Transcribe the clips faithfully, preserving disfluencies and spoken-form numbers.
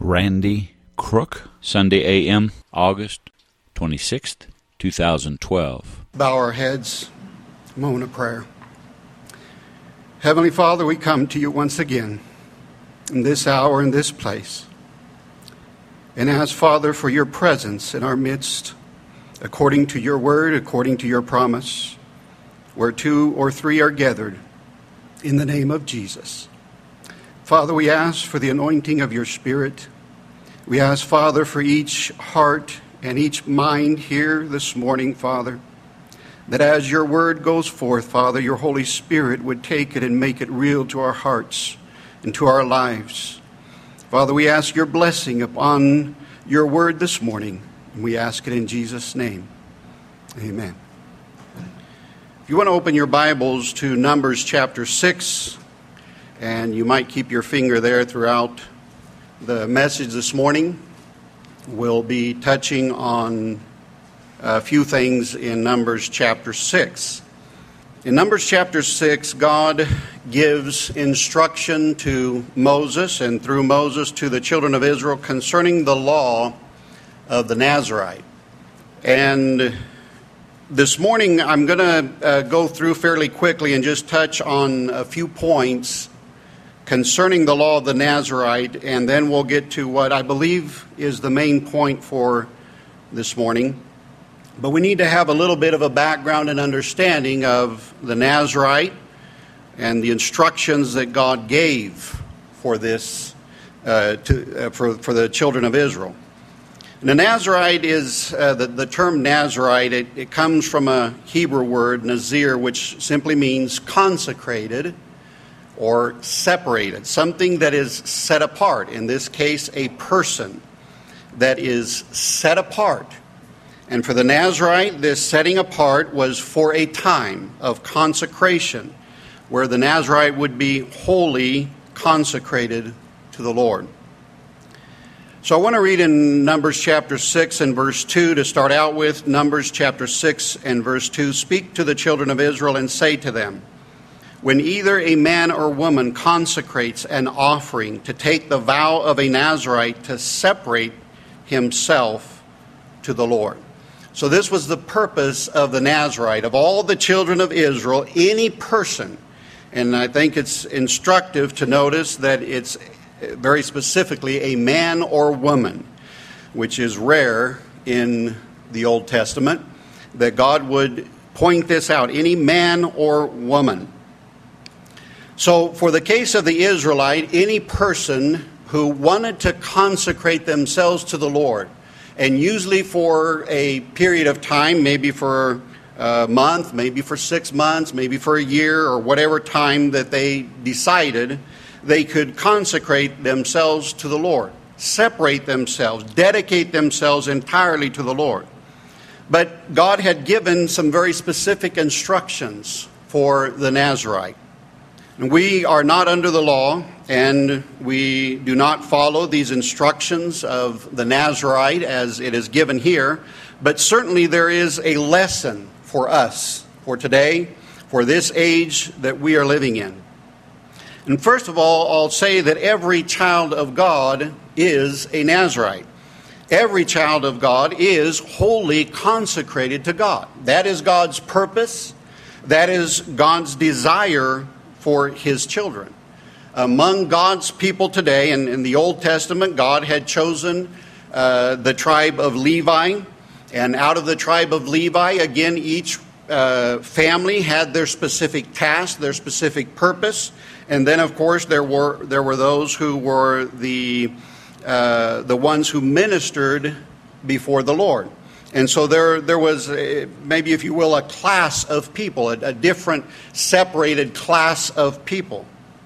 Randy Crook. Sunday A M, August twenty-sixth, two thousand twelve. Bow our heads, a moment of prayer. Heavenly Father, we come to you once again in this hour, in this place, and ask, Father, for your presence in our midst, according to your word, according to your promise, where two or three are gathered in the name of Jesus. Father, we ask for the anointing of your Spirit. We ask, Father, for each heart and each mind here this morning, Father, that as your word goes forth, Father, your Holy Spirit would take it and make it real to our hearts and to our lives. Father, we ask your blessing upon your word this morning, and we ask it in Jesus' name. Amen. If you want to open your Bibles to Numbers chapter six, and you might keep your finger there throughout the message this morning, we'll be touching on a few things in Numbers chapter six. In Numbers chapter six, God gives instruction to Moses, and through Moses to the children of Israel, concerning the law of the Nazirite. And this morning, I'm going to uh, go through fairly quickly and just touch on a few points concerning the law of the Nazirite, and then we'll get to what I believe is the main point for this morning. But we need to have a little bit of a background and understanding of the Nazirite and the instructions that God gave for this, uh, to, uh, for, for the children of Israel. And the Nazirite is, uh, the, the term Nazirite, it, it comes from a Hebrew word, Nazir, which simply means consecrated or separated, something that is set apart. In this case, a person that is set apart. And for the Nazirite, this setting apart was for a time of consecration, where the Nazirite would be wholly consecrated to the Lord. So I want to read in Numbers chapter six and verse two to start out with. Numbers chapter six and verse two. Speak to the children of Israel and say to them, when either a man or woman consecrates an offering to take the vow of a Nazirite to separate himself to the Lord. So this was the purpose of the Nazirite. Of all the children of Israel, any person, and I think it's instructive to notice that it's very specifically a man or woman, which is rare in the Old Testament, that God would point this out, any man or woman. So for the case of the Israelite, any person who wanted to consecrate themselves to the Lord, and usually for a period of time, maybe for a month, maybe for six months, maybe for a year, or whatever time that they decided, they could consecrate themselves to the Lord, separate themselves, dedicate themselves entirely to the Lord. But God had given some very specific instructions for the Nazirite. And we are not under the law, and we do not follow these instructions of the Nazirite as it is given here, but certainly there is a lesson for us, for today, for this age that we are living in. And first of all, I'll say that every child of God is a Nazirite. Every child of God is wholly consecrated to God. That is God's purpose. That is God's desire for his children. Among God's people today, and in the Old Testament, God had chosen uh, the tribe of Levi. And out of the tribe of Levi, again, each uh, family had their specific task, their specific purpose. And then, of course, there were there were those who were the uh, the ones who ministered before the Lord. And so there there was, a, maybe if you will, a class of people, a, a different separated class of people.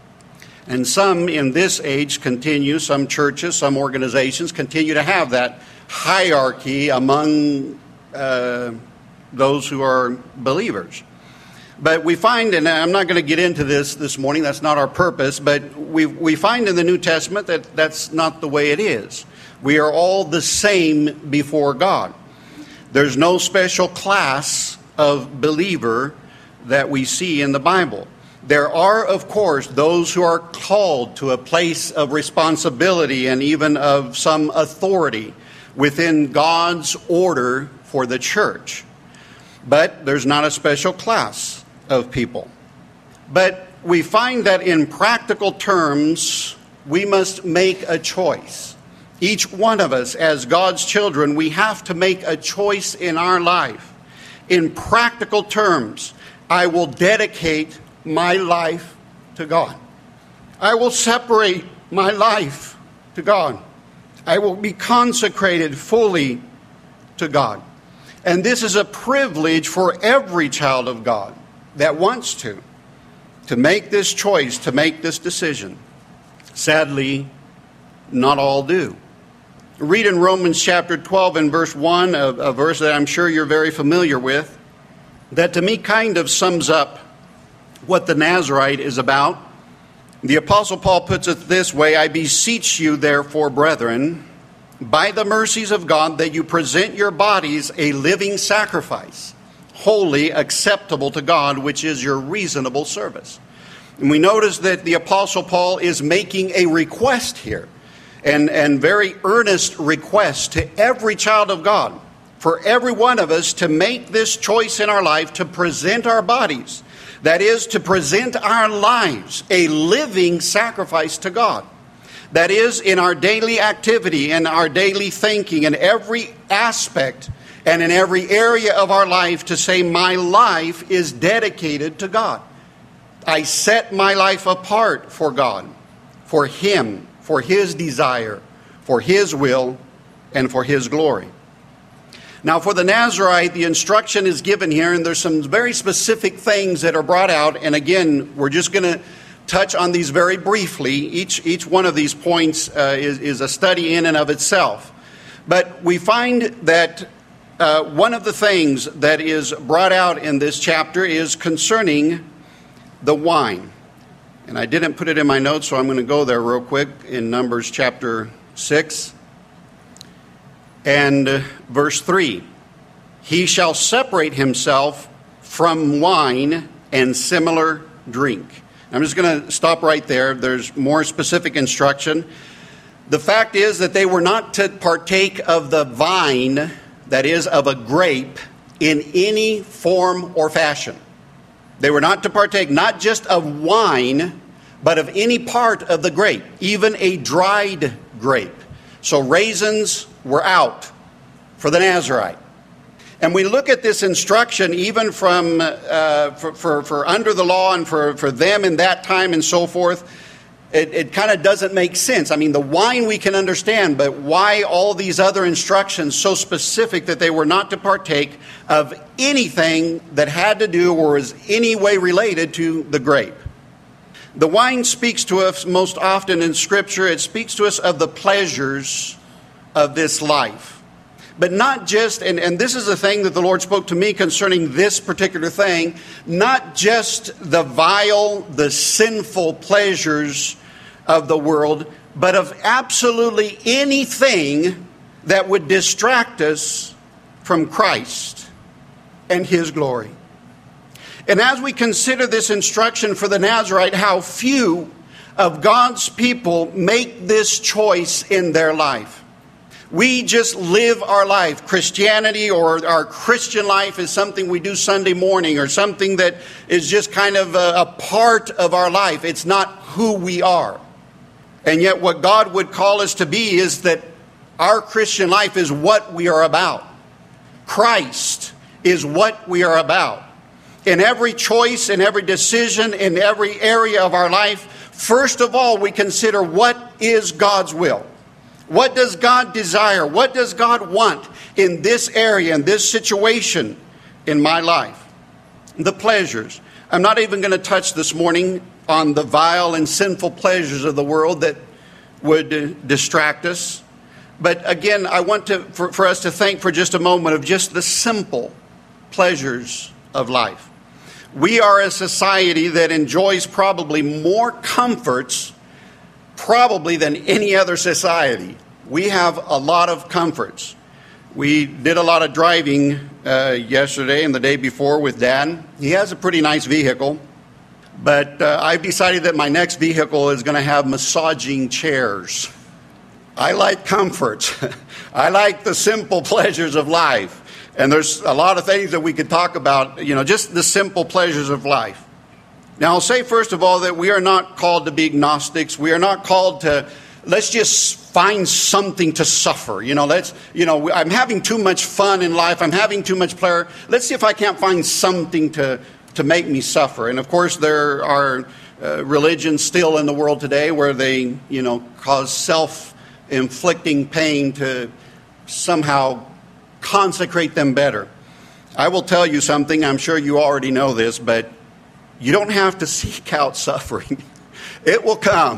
And some in this age continue, some churches, some organizations continue to have that hierarchy among uh, those who are believers. But we find, and I'm not going to get into this this morning, that's not our purpose, but we we find in the New Testament that that's not the way it is. We are all the same before God. There's no special class of believer that we see in the Bible. There are, of course, those who are called to a place of responsibility and even of some authority within God's order for the church. But there's not a special class of people. But we find that in practical terms, we must make a choice. Each one of us, as God's children, we have to make a choice in our life. In practical terms, I will dedicate my life to God. I will separate my life to God. I will be consecrated fully to God. And this is a privilege for every child of God that wants to, to make this choice, to make this decision. Sadly, not all do. Read in Romans chapter twelve and verse one, a, a verse that I'm sure you're very familiar with, that to me kind of sums up what the Nazirite is about. The Apostle Paul puts it this way: I beseech you, therefore, brethren, by the mercies of God, that you present your bodies a living sacrifice, holy, acceptable to God, which is your reasonable service. And we notice that the Apostle Paul is making a request here, and, and very earnest request to every child of God, for every one of us to make this choice in our life to present our bodies. That is, to present our lives a living sacrifice to God. That is, in our daily activity and our daily thinking, in every aspect and in every area of our life, to say, my life is dedicated to God. I set my life apart for God, for Him, for His desire, for His will, and for His glory. Now, for the Nazirite, the instruction is given here, and there's some very specific things that are brought out. And again, we're just going to touch on these very briefly. Each, each one of these points uh, is, is a study in and of itself. But we find that uh, one of the things that is brought out in this chapter is concerning the wine. And I didn't put it in my notes, so I'm going to go there real quick in Numbers chapter six. And verse three, he shall separate himself from wine and similar drink. I'm just going to stop right there. There's more specific instruction. The fact is that they were not to partake of the vine, that is, of a grape, in any form or fashion. They were not to partake not just of wine, but of any part of the grape, even a dried grape. So raisins were out for the Nazirite. And we look at this instruction even from uh, for, for, for under the law and for, for them in that time and so forth. It, it kind of doesn't make sense. I mean, the wine we can understand, but why all these other instructions so specific that they were not to partake of anything that had to do or was any way related to the grape? The wine speaks to us most often in Scripture. It speaks to us of the pleasures of this life. But not just, and, and this is the thing that the Lord spoke to me concerning this particular thing, not just the vile, the sinful pleasures of the world, but of absolutely anything that would distract us from Christ and His glory. And as we consider this instruction for the Nazirite, how few of God's people make this choice in their life. We just live our life. Christianity or our Christian life is something we do Sunday morning or something that is just kind of a, a part of our life. It's not who we are. And yet what God would call us to be is that our Christian life is what we are about. Christ is what we are about. In every choice, in every decision, in every area of our life, first of all, we consider what is God's will. What does God desire? What does God want in this area, in this situation in my life? The pleasures. I'm not even going to touch this morning on the vile and sinful pleasures of the world that would distract us. But again, I want to for, for us to think for just a moment of just the simple pleasures of life. We are a society that enjoys probably more comforts probably than any other society. We have a lot of comforts. We did a lot of driving uh, yesterday and the day before with Dad. He has a pretty nice vehicle. But uh, I've decided that my next vehicle is going to have massaging chairs. I like comfort. I like the simple pleasures of life. And there's a lot of things that we could talk about, you know, just the simple pleasures of life. Now, I'll say, first of all, that we are not called to be agnostics. We are not called to, let's just find something to suffer. You know, let's, you know, I'm having too much fun in life. I'm having too much pleasure. Let's see if I can't find something to, to make me suffer. And, of course, there are uh, religions still in the world today where they, you know, cause self-inflicting pain to somehow consecrate them better. I will tell you something. I'm sure you already know this, but you don't have to seek out suffering. It will come.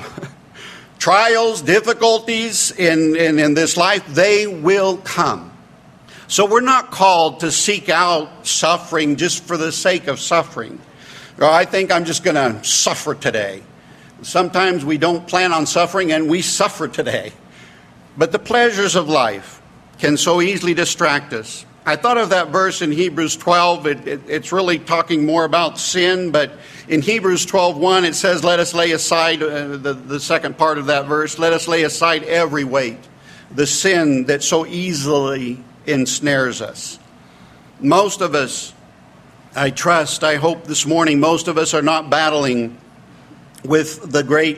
Trials, difficulties in, in, in this life, they will come. So we're not called to seek out suffering just for the sake of suffering. Or I think I'm just going to suffer today. Sometimes we don't plan on suffering and we suffer today. But the pleasures of life can so easily distract us. I thought of that verse in Hebrews twelve. It, it, it's really talking more about sin, but in Hebrews twelve one it says, let us lay aside, uh, the, the second part of that verse, let us lay aside every weight, the sin that so easily ensnares us. Most of us, I trust, I hope this morning, most of us are not battling with the great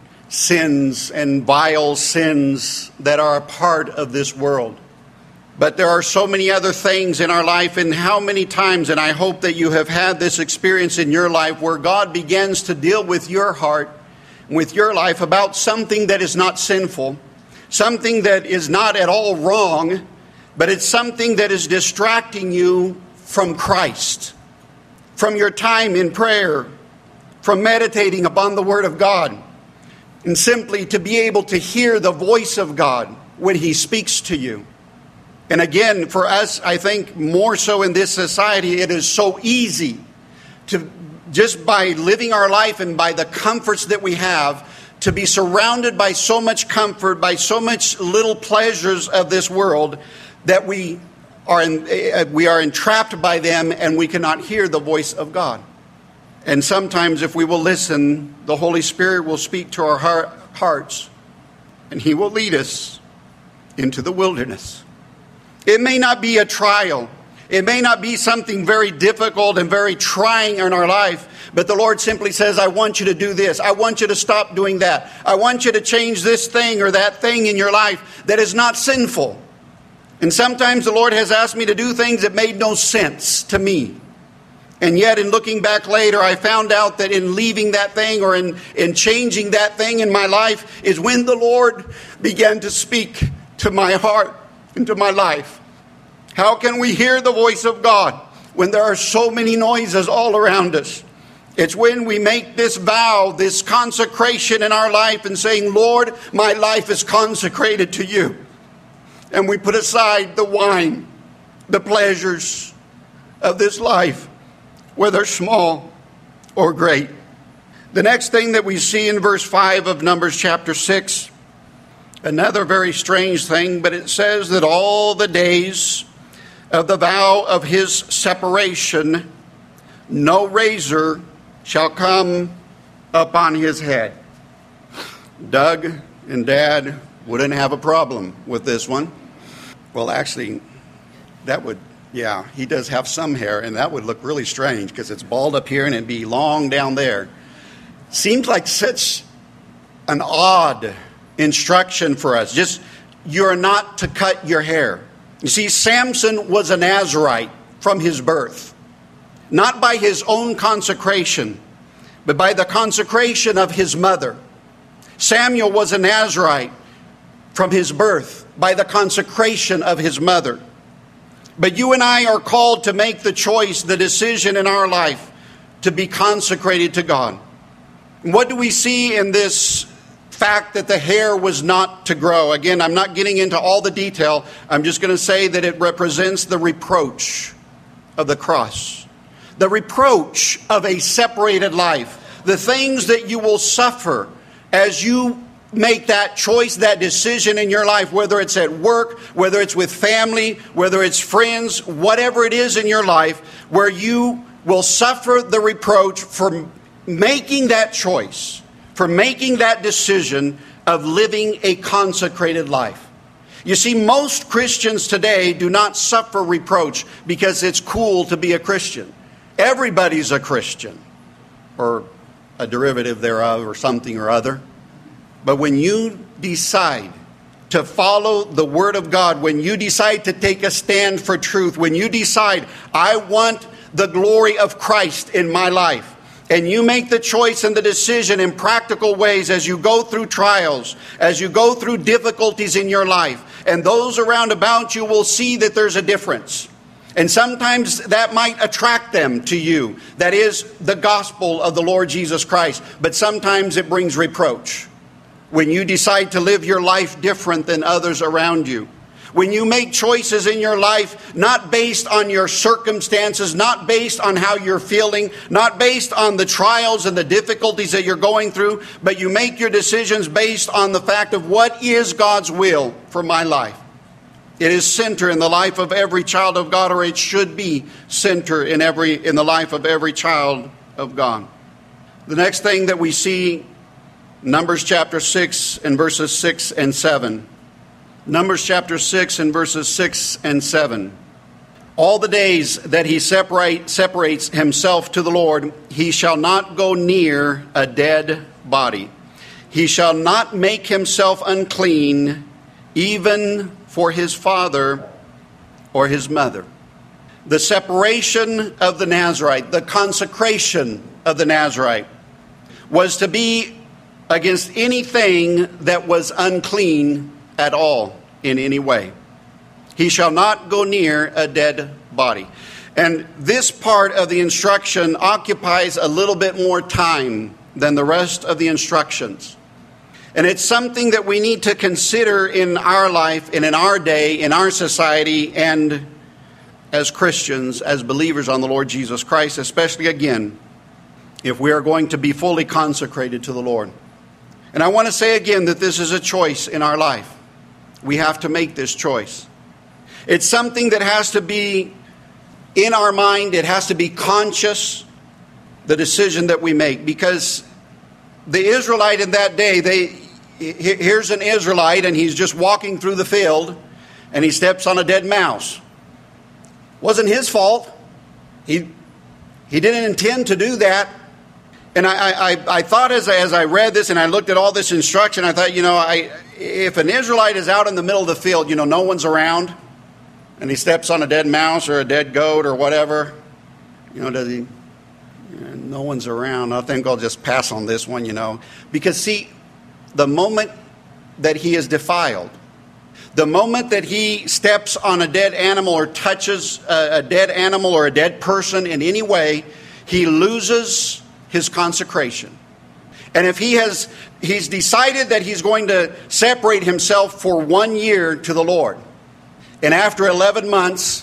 sins and vile sins that are a part of this world. But there are so many other things in our life, and how many times, and I hope that you have had this experience in your life, where God begins to deal with your heart, with your life, about something that is not sinful, something that is not at all wrong, but it's something that is distracting you from Christ, from your time in prayer, from meditating upon the Word of God, and simply to be able to hear the voice of God when He speaks to you. And again, for us, I think more so in this society, it is so easy to, just by living our life and by the comforts that we have, to be surrounded by so much comfort, by so much little pleasures of this world, that we are in, we are entrapped by them and we cannot hear the voice of God. And sometimes if we will listen, the Holy Spirit will speak to our heart, hearts, and He will lead us into the wilderness. It may not be a trial. It may not be something very difficult and very trying in our life, but the Lord simply says, I want you to do this. I want you to stop doing that. I want you to change this thing or that thing in your life that is not sinful. And sometimes the Lord has asked me to do things that made no sense to me. And yet in looking back later, I found out that in leaving that thing or in, in changing that thing in my life is when the Lord began to speak to my heart, into my life. How can we hear the voice of God when there are so many noises all around us? It's when we make this vow, this consecration in our life and saying, Lord, my life is consecrated to you. And we put aside the wine, the pleasures of this life, whether small or great. The next thing that we see in verse five of Numbers chapter six, another very strange thing, but it says that all the days of the vow of his separation, no razor shall come upon his head. Doug and Dad wouldn't have a problem with this one. Well, actually, that would, yeah, he does have some hair, and that would look really strange because it's bald up here and it'd be long down there. Seems like such an odd instruction for us. Just, you're not to cut your hair. You see, Samson was a Nazirite from his birth. Not by his own consecration, but by the consecration of his mother. Samuel was a Nazirite from his birth, by the consecration of his mother. But you and I are called to make the choice, the decision in our life to be consecrated to God. What do we see in this fact that the hair was not to grow? Again, I'm not getting into all the detail. I'm just going to say that it represents the reproach of the cross. The reproach of a separated life. The things that you will suffer as you make that choice, that decision in your life, whether it's at work, whether it's with family, whether it's friends, whatever it is in your life, where you will suffer the reproach for making that choice, for making that decision of living a consecrated life. You see, most Christians today do not suffer reproach because it's cool to be a Christian. Everybody's a Christian, or a derivative thereof, or something or other. But when you decide to follow the Word of God, when you decide to take a stand for truth, when you decide, I want the glory of Christ in my life, and you make the choice and the decision in practical ways as you go through trials, as you go through difficulties in your life, and those around about you will see that there's a difference. And sometimes that might attract them to you. That is the gospel of the Lord Jesus Christ. But sometimes it brings reproach. When you decide to live your life different than others around you. When you make choices in your life not based on your circumstances, not based on how you're feeling, not based on the trials and the difficulties that you're going through, but you make your decisions based on the fact of what is God's will for my life. It is center in the life of every child of God, or it should be center in every in the life of every child of God. The next thing that we see, Numbers chapter six and verses six and seven. Numbers chapter six and verses six and seven. All the days that he separate, separates himself to the Lord, he shall not go near a dead body. He shall not make himself unclean, even for his father or his mother. The separation of the Nazirite, the consecration of the Nazirite, was to be against anything that was unclean at all in any way. He shall not go near a dead body. And this part of the instruction occupies a little bit more time than the rest of the instructions. And it's something that we need to consider in our life and in our day, in our society, and as Christians, as believers on the Lord Jesus Christ, especially again, if we are going to be fully consecrated to the Lord. And I want to say again that this is a choice in our life. We have to make this choice. It's something that has to be in our mind. It has to be conscious, the decision that we make. Because the Israelite in that day, they here's an Israelite and he's just walking through the field and he steps on a dead mouse. Wasn't his fault. He, he didn't intend to do that. And I, I, I thought as I, as I read this and I looked at all this instruction, I thought, you know, I, if an Israelite is out in the middle of the field, you know, no one's around, and he steps on a dead mouse or a dead goat or whatever, you know, does he, no one's around. I think I'll just pass on this one, you know. Because, see, the moment that he is defiled, the moment that he steps on a dead animal or touches a, a dead animal or a dead person in any way, he loses his consecration. And if he has, he's decided that he's going to separate himself for one year to the Lord, and after eleven months,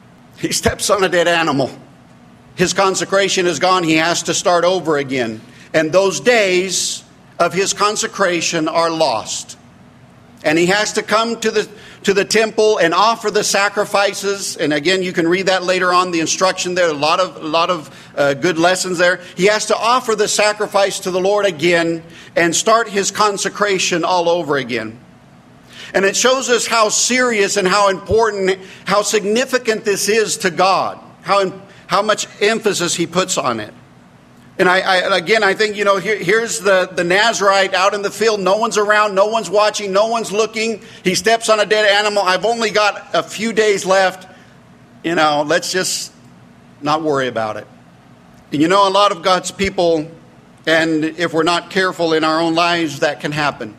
he steps on a dead animal, his consecration is gone. He has to start over again. And those days of his consecration are lost. And he has to come to the to the temple and offer the sacrifices. And again, you can read that later on, the instruction there. A lot of, a lot of uh, good lessons there. He has to offer the sacrifice to the Lord again and start his consecration all over again. And it shows us how serious and how important, how significant this is to God. How, how much emphasis he puts on it. And I, I again, I think, you know, here, here's the, the Nazirite out in the field. No one's around. No one's watching. No one's looking. He steps on a dead animal. I've only got a few days left. You know, let's just not worry about it. And you know, a lot of God's people, and if we're not careful in our own lives, that can happen.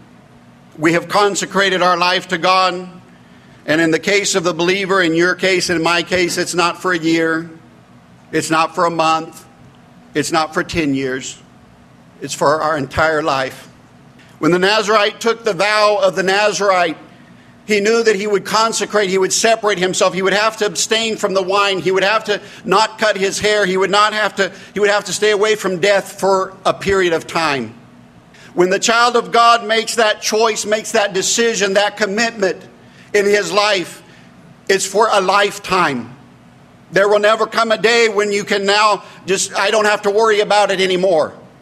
We have consecrated our life to God. And in the case of the believer, in your case, in my case, it's not for a year. It's not for a month. It's not for ten years. It's for our entire life. When the Nazirite took the vow of the Nazirite, he knew that he would consecrate, he would separate himself, he would have to abstain from the wine, he would have to not cut his hair, he would not have to, he would have to stay away from death for a period of time. When the child of God makes that choice, makes that decision, that commitment in his life, it's for a lifetime. There will never come a day when you can now just, I don't have to worry about it anymore.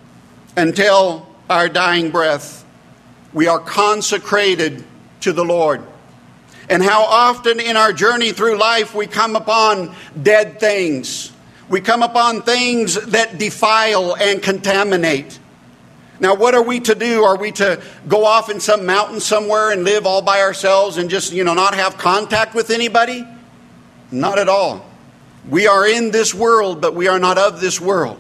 until our dying breath. We are consecrated to the Lord. And how often in our journey through life we come upon dead things. We come upon things that defile and contaminate. Now, what are we to do? Are we to go off in some mountain somewhere and live all by ourselves and just, you know, not have contact with anybody? Not at all. We are in this world, but we are not of this world.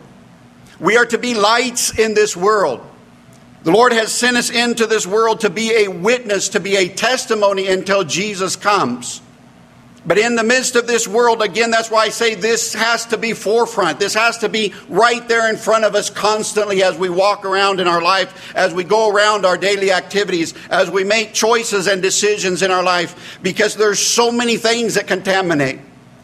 We are to be lights in this world. The Lord has sent us into this world to be a witness, to be a testimony until Jesus comes. But in the midst of this world, again, that's why I say this has to be forefront. This has to be right there in front of us constantly as we walk around in our life, as we go around our daily activities, as we make choices and decisions in our life, because there's so many things that contaminate.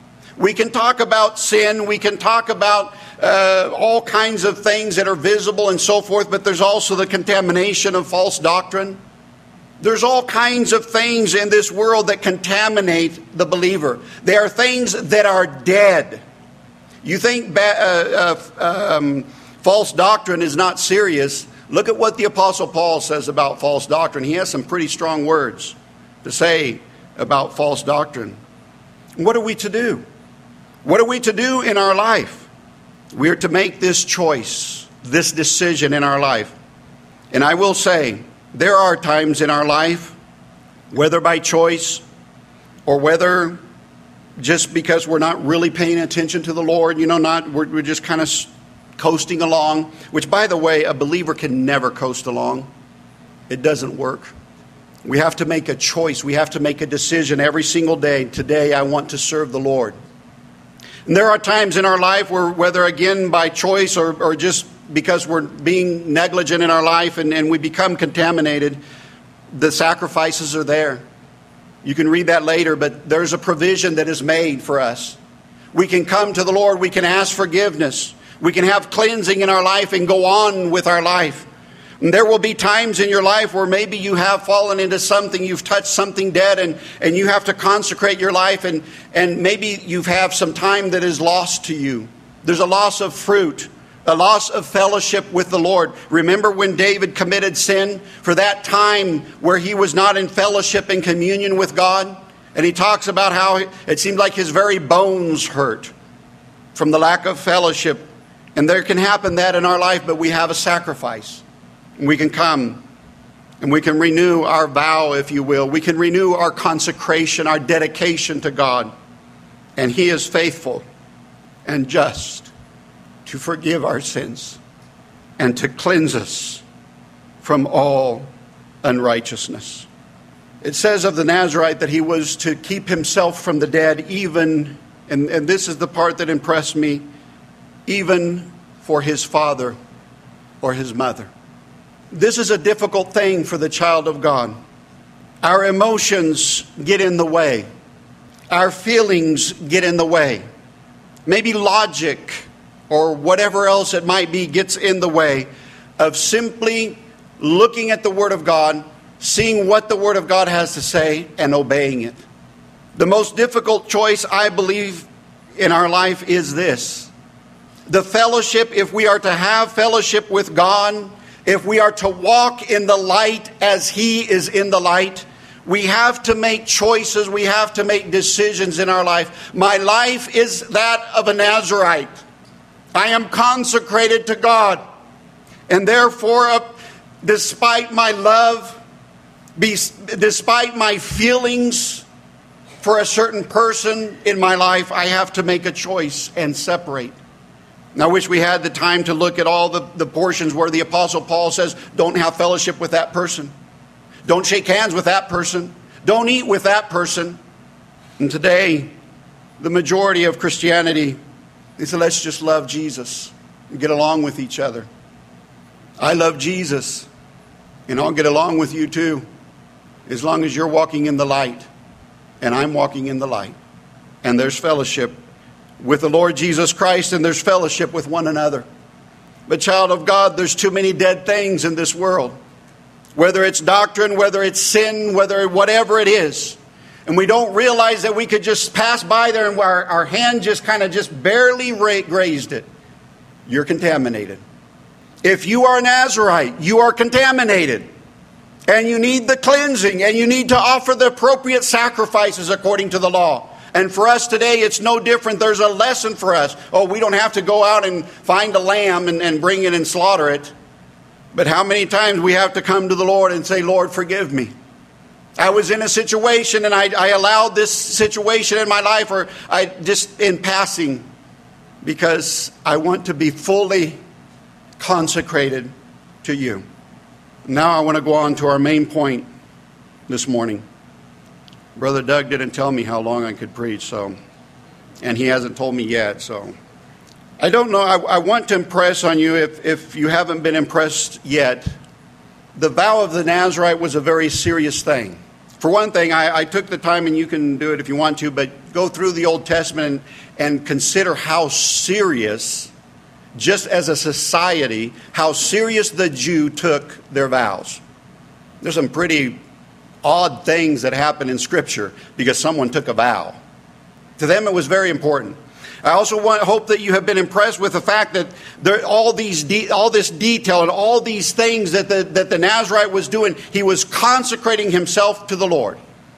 We can talk about sin, we can talk about uh, all kinds of things that are visible and so forth, but there's also the contamination of false doctrine. There's all kinds of things in this world that contaminate the believer. They are things that are dead. You think ba- uh, uh, um, false doctrine is not serious. Look at what the Apostle Paul says about false doctrine. He has some pretty strong words to say about false doctrine. What are we to do? What are we to do in our life? We are to make this choice, this decision in our life. And I will say, there are times in our life, whether by choice or whether just because we're not really paying attention to the Lord, you know, not we're, we're just kind of coasting along, which, by the way, a believer can never coast along. It doesn't work. We have to make a choice. We have to make a decision every single day. Today, I want to serve the Lord. And there are times in our life where, whether again by choice or, or just because we're being negligent in our life and, and we become contaminated, the sacrifices are there. You can read that later, but there's a provision that is made for us. We can come to the Lord. We can ask forgiveness. We can have cleansing in our life and go on with our life. And there will be times in your life where maybe you have fallen into something, you've touched something dead, and, and you have to consecrate your life, and, and maybe you have some time that is lost to you. There's a loss of fruit, a loss of fellowship with the Lord. Remember when David committed sin? For that time where he was not in fellowship and communion with God? And he talks about how it seemed like his very bones hurt from the lack of fellowship. And there can happen that in our life, but we have a sacrifice. We can come and we can renew our vow, if you will. We can renew our consecration, our dedication to God. And He is faithful and just to forgive our sins and to cleanse us from all unrighteousness. It says of the Nazarite that he was to keep himself from the dead, even, and, and this is the part that impressed me, even for his father or his mother. This is a difficult thing for the child of God. Our emotions get in the way. Our feelings get in the way. Maybe logic or whatever else it might be gets in the way of simply looking at the Word of God, seeing what the Word of God has to say, and obeying it. The most difficult choice, I believe, in our life is this. The fellowship, if we are to have fellowship with God, if we are to walk in the light as He is in the light, we have to make choices, we have to make decisions in our life. My life is that of a Nazarite. I am consecrated to God. And therefore, uh, despite my love, be, despite my feelings for a certain person in my life, I have to make a choice and separate. And I wish we had the time to look at all the, the portions where the Apostle Paul says, don't have fellowship with that person. Don't shake hands with that person. Don't eat with that person. And today, the majority of Christianity, they say, let's just love Jesus and get along with each other. I love Jesus, and I'll get along with you too, as long as you're walking in the light, and I'm walking in the light. And there's fellowship with the Lord Jesus Christ, and there's fellowship with one another. But child of God, there's too many dead things in this world. Whether it's doctrine, whether it's sin, whether whatever it is. And we don't realize that we could just pass by there and our, our hand just kind of just barely ra- grazed it. You're contaminated. If you are a Nazirite, you are contaminated. And you need the cleansing, and you need to offer the appropriate sacrifices according to the law. And for us today, it's no different. There's a lesson for us. Oh, we don't have to go out and find a lamb and, and bring it and slaughter it. But how many times we have to come to the Lord and say, Lord, forgive me. I was in a situation and I, I allowed this situation in my life, or I just in passing, because I want to be fully consecrated to you. Now I want to go on to our main point this morning. Brother Doug didn't tell me how long I could preach, so, and he hasn't told me yet, so. I don't know, I, I want to impress on you, if, if you haven't been impressed yet, the vow of the Nazirite was a very serious thing. For one thing, I, I took the time, and you can do it if you want to, but go through the Old Testament and, and consider how serious, just as a society, how serious the Jew took their vows. There's some pretty odd things that happen in Scripture because someone took a vow. To them, it was very important. I also want, hope that you have been impressed with the fact that there, all these de, all this detail and all these things that the, that the Nazirite was doing, he was consecrating himself to the Lord.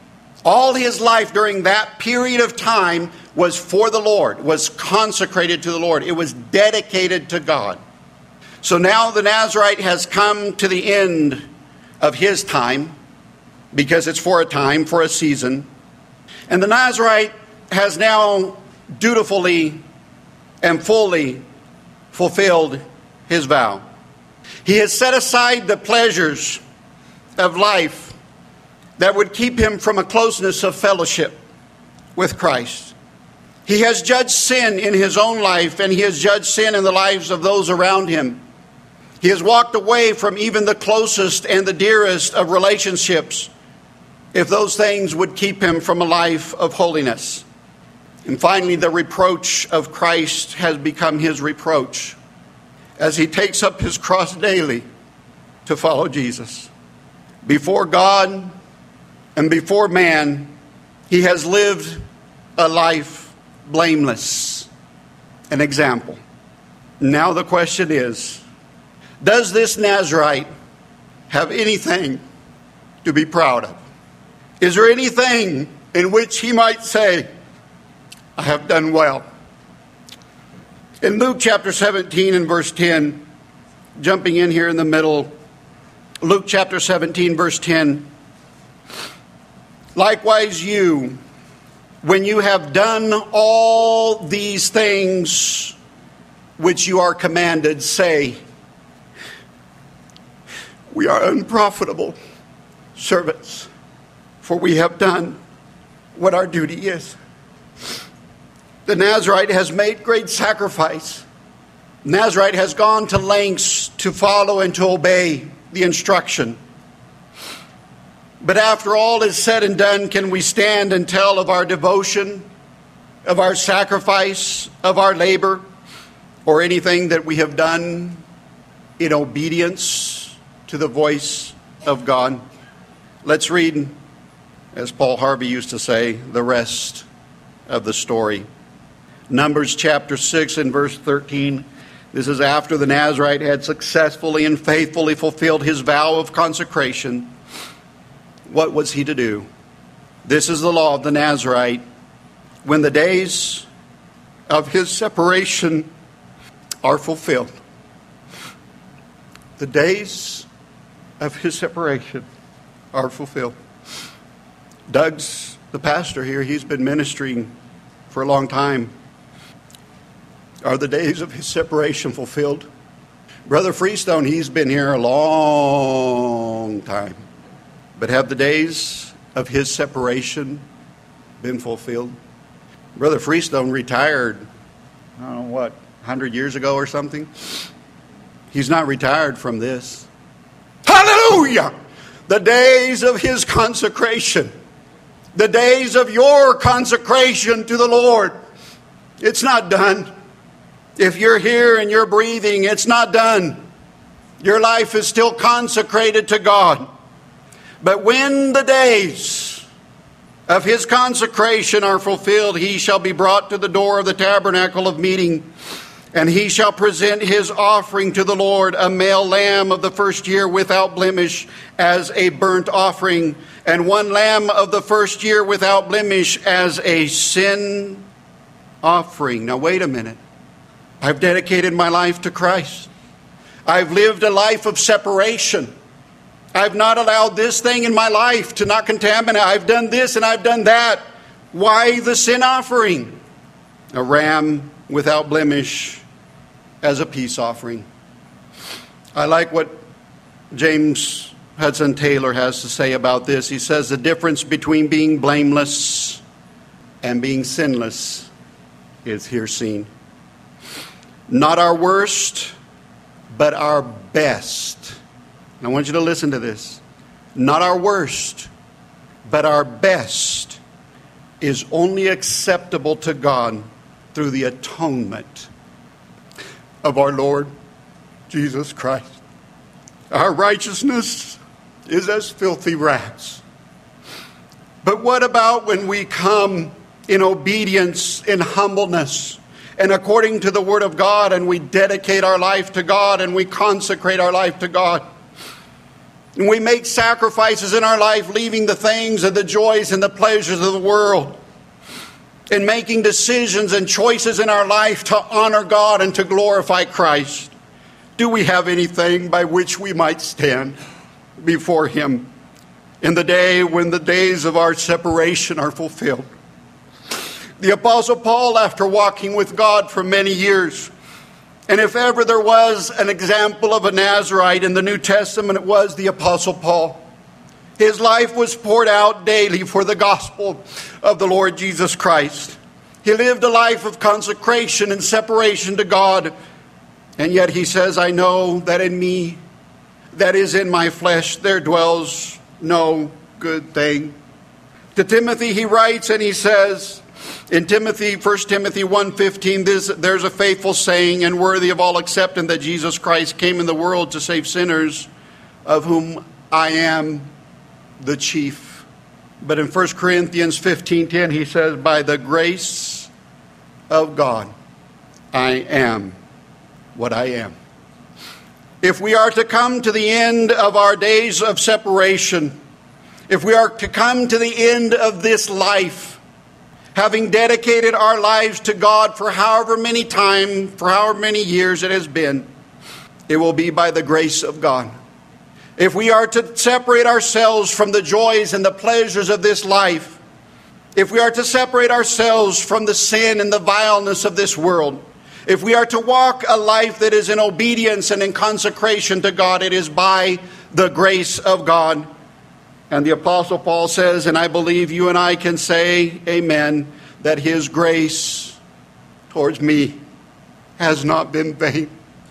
All his life during that period of time was for the Lord, was consecrated to the Lord. It was dedicated to God. So now the Nazirite has come to the end of his time, because it's for a time, for a season. And the Nazirite has now dutifully and fully fulfilled his vow. He has set aside the pleasures of life that would keep him from a closeness of fellowship with Christ. He has judged sin in his own life, and he has judged sin in the lives of those around him. He has walked away from even the closest and the dearest of relationships, if those things would keep him from a life of holiness. And finally, the reproach of Christ has become his reproach as he takes up his cross daily to follow Jesus. Before God and before man, he has lived a life blameless, an example. Now the question is, does this Nazirite have anything to be proud of? Is there anything in which he might say, I have done well? In Luke chapter seventeen and verse ten, jumping in here in the middle, Luke chapter seventeen, verse ten, likewise you, when you have done all these things which you are commanded, say, we are unprofitable servants, for we have done what our duty is. The Nazirite has made great sacrifice. Nazirite has gone to lengths to follow and to obey the instruction. But after all is said and done, can we stand and tell of our devotion, of our sacrifice, of our labor, or anything that we have done in obedience to the voice of God? Let's read, as Paul Harvey used to say, the rest of the story. Numbers chapter six and verse thirteen. This is after the Nazirite had successfully and faithfully fulfilled his vow of consecration. What was he to do? This is the law of the Nazirite. When the days of his separation are fulfilled. The days of his separation are fulfilled. Doug's the pastor here. He's been ministering for a long time. Are the days of his separation fulfilled? Brother Freestone, he's been here a long time. But have the days of his separation been fulfilled? Brother Freestone retired, I don't know what, one hundred years ago or something? He's not retired from this. Hallelujah! The days of his consecration. The days of your consecration to the Lord. It's not done. If you're here and you're breathing, it's not done. Your life is still consecrated to God. But when the days of his consecration are fulfilled, he shall be brought to the door of the tabernacle of meeting, And he shall present his offering to the Lord, a male lamb of the first year without blemish, as a burnt offering, and one lamb of the first year without blemish as a sin offering. Now wait a minute. I've dedicated my life to Christ. I've lived a life of separation. I've not allowed this thing in my life to not contaminate. I've done this and I've done that. Why the sin offering? A ram without blemish as a peace offering. I like what James Hudson Taylor has to say about this. He says the difference between being blameless and being sinless is here seen. Not our worst, but our best. And I want you to listen to this. Not our worst, but our best is only acceptable to God through the atonement of our Lord Jesus Christ. Our righteousness is as filthy rags. But what about when we come in obedience, in humbleness, and according to the Word of God, and we dedicate our life to God, and we consecrate our life to God? And we make sacrifices in our life, leaving the things and the joys and the pleasures of the world, in making decisions and choices in our life to honor God and to glorify Christ. Do we have anything by which we might stand before Him in the day when the days of our separation are fulfilled? The Apostle Paul, after walking with God for many years, and if ever there was an example of a Nazirite in the New Testament, it was the Apostle Paul. His life was poured out daily for the gospel of the Lord Jesus Christ. He lived a life of consecration and separation to God. And yet he says, I know that in me, that is in my flesh, there dwells no good thing. To Timothy he writes and he says, in Timothy, First Timothy one fifteen, this, there's a faithful saying and worthy of all acceptance that Jesus Christ came in the world to save sinners, of whom I am the chief. But in First Corinthians fifteen ten, he says, by the grace of God, I am what I am. If we are to come to the end of our days of separation, if we are to come to the end of this life, having dedicated our lives to God for however many time, for however many years it has been, it will be by the grace of God. If we are to separate ourselves from the joys and the pleasures of this life, if we are to separate ourselves from the sin and the vileness of this world, if we are to walk a life that is in obedience and in consecration to God, it is by the grace of God. And the Apostle Paul says, and I believe you and I can say, amen, that his grace towards me has not been vain.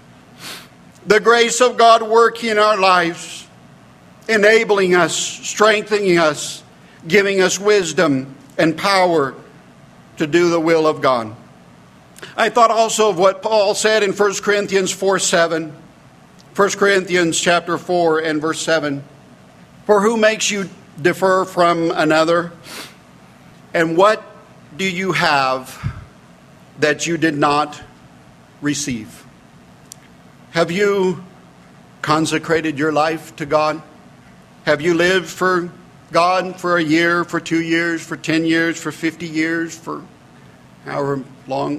The grace of God working in our lives, enabling us, strengthening us, giving us wisdom and power to do the will of God. I thought also of what Paul said in First Corinthians four seven. First Corinthians chapter four and verse seven. For who makes you differ from another? And what do you have that you did not receive? Have you consecrated your life to God? Have you lived for God for a year, for two years, for ten years, for fifty years, for however long?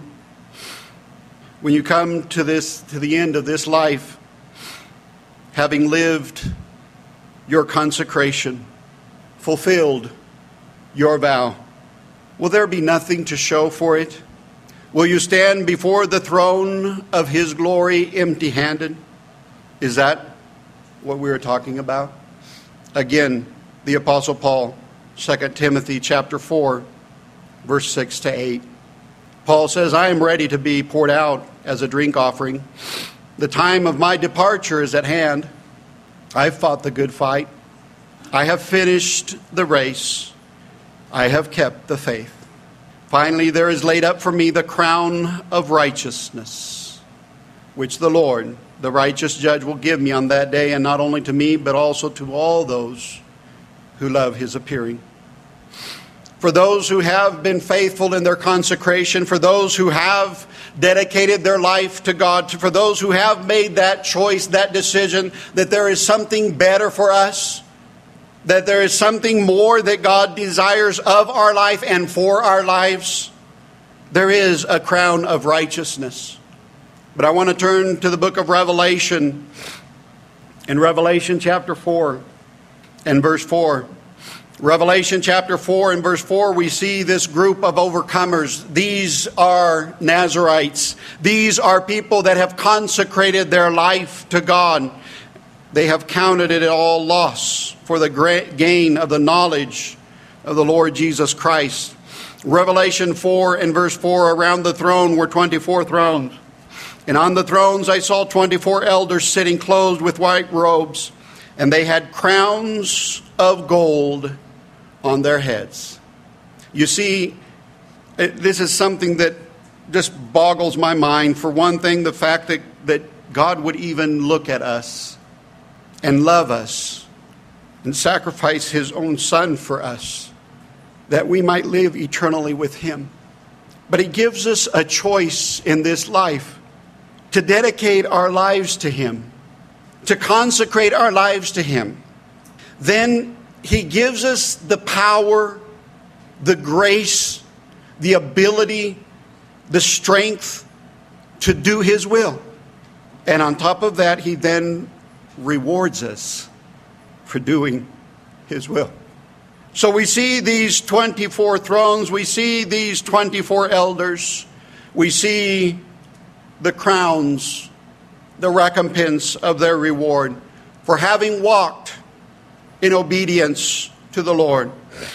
When you come to this, to the end of this life, having lived your consecration, fulfilled your vow, will there be nothing to show for it? Will you stand before the throne of His glory empty-handed? Is that what we were talking about? Again, the Apostle Paul, Second Timothy chapter four, verse six to eight. Paul says, I am ready to be poured out as a drink offering. The time of my departure is at hand. I have fought the good fight. I have finished the race. I have kept the faith. Finally, there is laid up for me the crown of righteousness, which the Lord, the righteous judge, will give me on that day, and not only to me, but also to all those who love His appearing. For those who have been faithful in their consecration, for those who have dedicated their life to God, for those who have made that choice, that decision, that there is something better for us, that there is something more that God desires of our life and for our lives, there is a crown of righteousness. But I want to turn to the book of Revelation. In Revelation chapter four and verse four. Revelation chapter four and verse four, we see this group of overcomers. These are Nazarites. These are people that have consecrated their life to God. They have counted it all loss for the great gain of the knowledge of the Lord Jesus Christ. Revelation four and verse four, around the throne were twenty-four thrones. And on the thrones I saw twenty-four elders sitting clothed with white robes, and they had crowns of gold on their heads. You see, this is something that just boggles my mind. For one thing, the fact that, that God would even look at us and love us and sacrifice His own Son for us, that we might live eternally with Him. But He gives us a choice in this life to dedicate our lives to Him, to consecrate our lives to Him. Then He gives us the power, the grace, the ability, the strength to do His will. And on top of that, He then rewards us for doing His will. So we see these twenty-four thrones, we see these twenty-four elders, we see the crowns, the recompense of their reward for having walked in obedience to the Lord.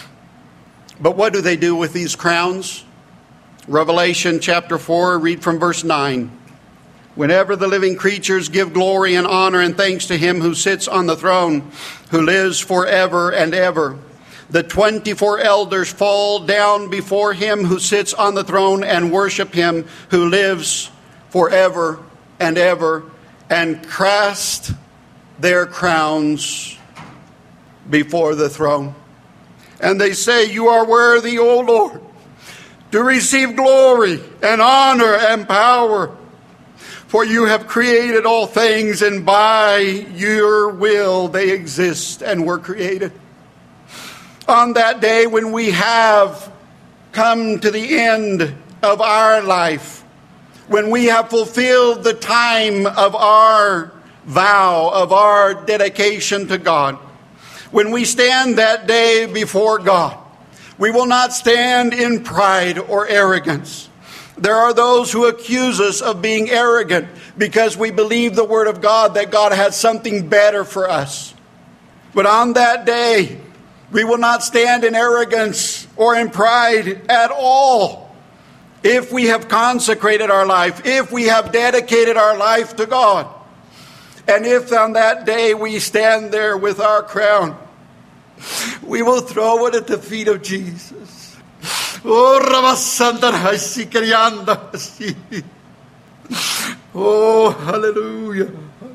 But what do they do with these crowns? Revelation chapter four, read from verse nine. Whenever the living creatures give glory and honor and thanks to Him who sits on the throne, who lives forever and ever, the twenty-four elders fall down before Him who sits on the throne and worship Him who lives forever and ever, and cast their crowns before the throne. And they say, "You are worthy, O Lord, to receive glory and honor and power. For you have created all things, and by your will they exist and were created." On that day when we have come to the end of our life, when we have fulfilled the time of our vow, of our dedication to God, when we stand that day before God, we will not stand in pride or arrogance. There are those who accuse us of being arrogant because we believe the Word of God, that God has something better for us. But on that day, we will not stand in arrogance or in pride at all. If we have consecrated our life, if we have dedicated our life to God, and if on that day we stand there with our crown, we will throw it at the feet of Jesus. Oh, hallelujah.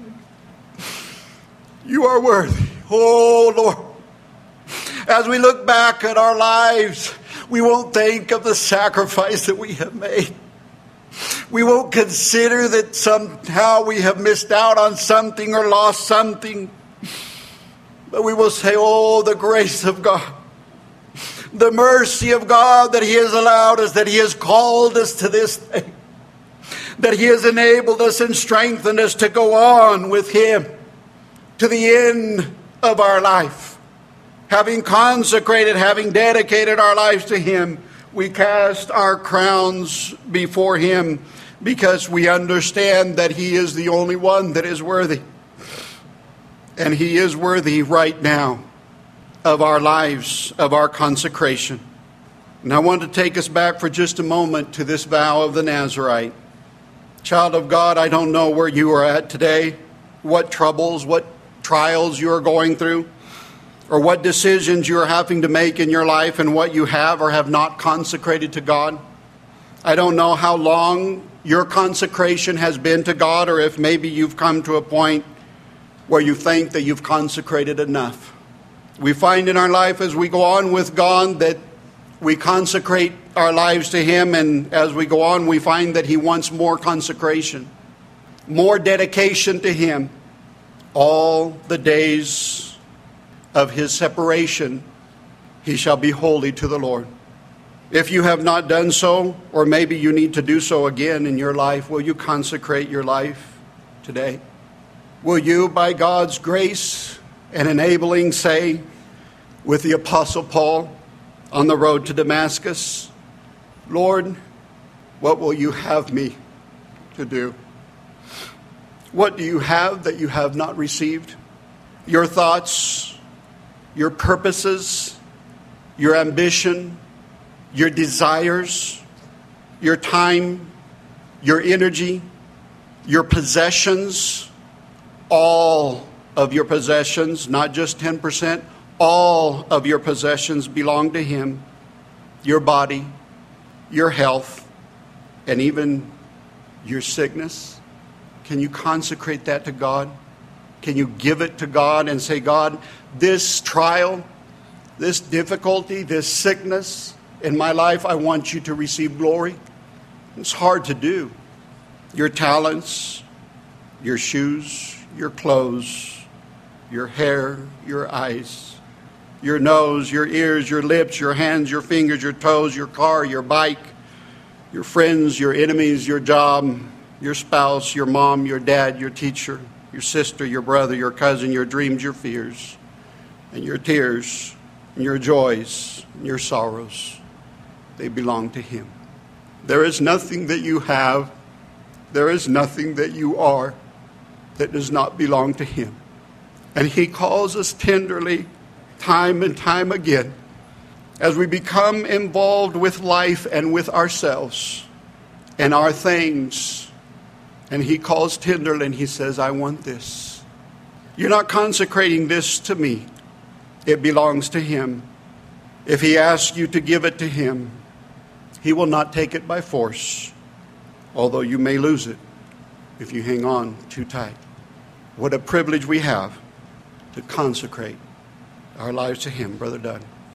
You are worthy. Oh, Lord. As we look back at our lives, we won't think of the sacrifice that we have made. We won't consider that somehow we have missed out on something or lost something. But we will say, oh, the grace of God, the mercy of God that He has allowed us, that He has called us to this thing, that He has enabled us and strengthened us to go on with Him to the end of our life. Having consecrated, having dedicated our lives to Him, we cast our crowns before Him because we understand that He is the only one that is worthy. And He is worthy right now of our lives, of our consecration. And I want to take us back for just a moment to this vow of the Nazarite. Child of God, I don't know where you are at today, what troubles, what trials you are going through, or what decisions you are having to make in your life and what you have or have not consecrated to God. I don't know how long your consecration has been to God, or if maybe you've come to a point where you think that you've consecrated enough. We find in our life as we go on with God that We consecrate our lives to Him, and as we go on, we find that He wants more consecration, more dedication to Him. All the days of His separation, He shall be holy to the Lord. If you have not done so, or maybe you need to do so again in your life, will you consecrate your life today? Will you, by God's grace and enabling, say, with the Apostle Paul on the road to Damascus, Lord, what will you have me to do? What do you have that you have not received? Your thoughts, your purposes, your ambition, your desires, your time, your energy, your possessions, all of your possessions, not just ten percent, all of your possessions belong to Him. Your body, your health, and even your sickness. Can you consecrate that to God? Can you give it to God and say, God, this trial, this difficulty, this sickness in my life, I want you to receive glory? It's hard to do. Your talents, your shoes, your clothes, your hair, your eyes, your nose, your ears, your lips, your hands, your fingers, your toes, your car, your bike, your friends, your enemies, your job, your spouse, your mom, your dad, your teacher, your sister, your brother, your cousin, your dreams, your fears, and your tears, and your joys, and your sorrows. They belong to Him. There is nothing that you have, there is nothing that you are that does not belong to Him. And He calls us tenderly, time and time again, as we become involved with life and with ourselves and our things. And He calls tenderly and He says, I want this. You're not consecrating this to me. It belongs to Him. If He asks you to give it to Him, He will not take it by force, although you may lose it if you hang on too tight. What a privilege we have to consecrate our lives to Him, Brother Doug.